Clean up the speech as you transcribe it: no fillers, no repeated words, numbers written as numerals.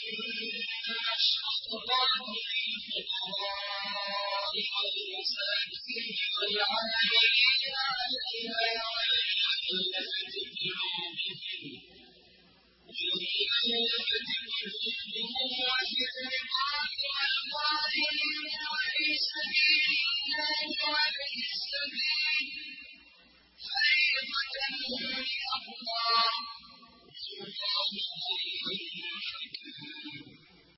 الله في الفقراء والمساكين والعاملين عليها والمؤلفة قلوبهم